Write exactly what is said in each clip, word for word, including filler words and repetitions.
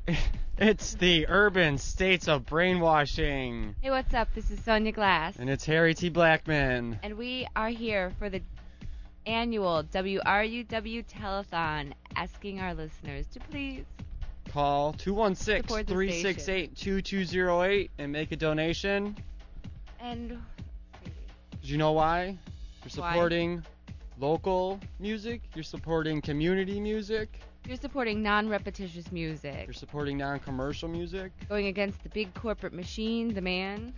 It's the Urban States of Brainwashing. Hey, what's up? This is Sonia Glass. And it's Harry T. Blackman. And we are here for the annual W R U W Telethon, asking our listeners to please call two one six, three six eight, two two zero eight and make a donation. And did you know why? You're supporting why? local music. You're supporting community music. You're supporting non-repetitious music. You're supporting non-commercial music. Going against the big corporate machine, the man,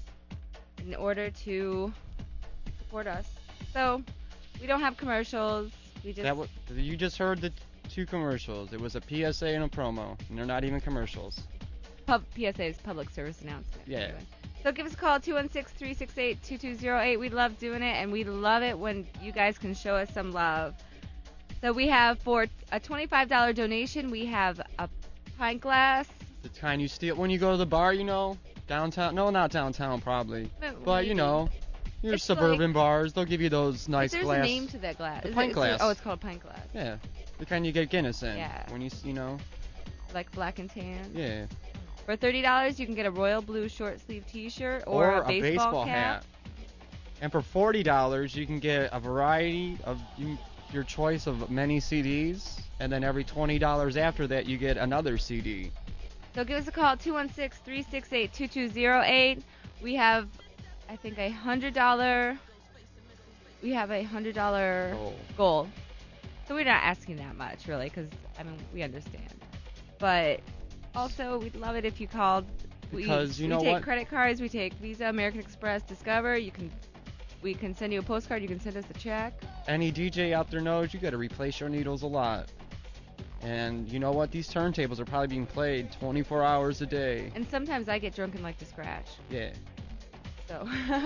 in order to support us. So, we don't have commercials. We just... That w- you just heard the two commercials. It was a P S A and a promo, and they're not even commercials. Pub- P S A is public service announcement. Yeah. Anyway. So give us a call, two one six, three six eight, two two zero eight. We love doing it, and we love it when you guys can show us some love. So we have, for a twenty-five dollars donation, we have a pint glass. The kind you steal when you go to the bar, you know, downtown. No, not downtown, probably. But, but you know, your it's suburban like, bars, they'll give you those nice there's glass. There's a name to that glass. The Is pint it, glass. A, oh, it's called a pint glass. Yeah, the kind you get Guinness in. Yeah. When you, you know. Like black and tan. Yeah. For thirty dollars, you can get a royal blue short sleeve T-shirt or, or a baseball, a baseball cap. hat. And for forty dollars, you can get a variety of you, your choice of many C Ds. And then every twenty dollars after that, you get another C D. So give us a call, two one six, three six eight, two two zero eight. We have, I think, a one hundred dollars. We have a one hundred dollars oh. goal. So we're not asking that much, really, because, I mean, we understand. But also, we'd love it if you called. Because we, you know we take what? credit cards, we take Visa, American Express, Discover. You can, we can send you a postcard. You can send us a check. Any D J out there knows you got to replace your needles a lot. And you know what? These turntables are probably being played twenty-four hours a day. And sometimes I get drunk and like to scratch. Yeah. So.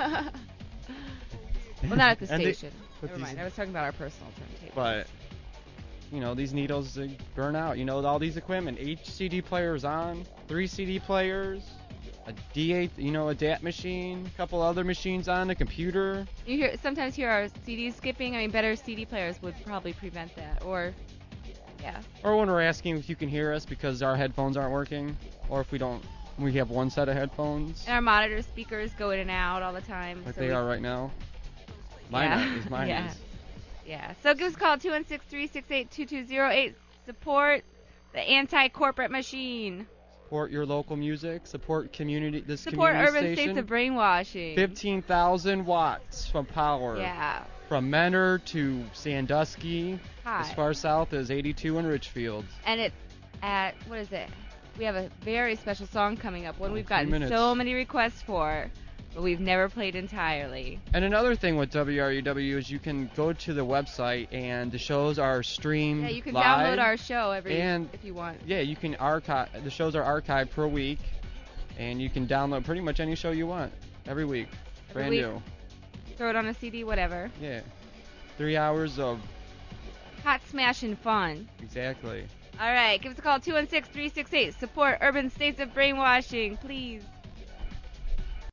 Well, not at the they, station. Never these, mind. I was talking about our personal turntables. But, you know, these needles they burn out. You know, all these equipment, H C D players on, three C D players, a D eight, you know, a D A T machine, a couple other machines on, a computer. You hear sometimes hear our C Ds skipping. I mean, better C D players would probably prevent that. Or, yeah. Or when we're asking if you can hear us because our headphones aren't working, or if we don't, we have one set of headphones. And our monitor speakers go in and out all the time. Like so they we, are right now. Mine yeah. is. Mine yeah. is. Yeah. So give us a call, two one six, three six eight, two two zero eight. Support the anti-corporate machine. Support your local music. Support community. This Support community Urban station. States of Brainwashing. Fifteen thousand watts from power. Yeah. From Menor to Sandusky. Hi. As far south as eighty-two in Richfield. And it's at, what is it? We have a very special song coming up, one we've gotten minutes. so many requests for, but we've never played entirely. And another thing with W R U W is you can go to the website and the shows are streamed Yeah, you can live, download our show every and if you want. Yeah, you can archive. The shows are archived per week, and you can download pretty much any show you want every week, Every brand week. new. Throw it on a C D, whatever. Yeah, three hours of Hot smashing fun. exactly. All right, give us a call, two one six, three six eight. Support Urban States of Brainwashing, please.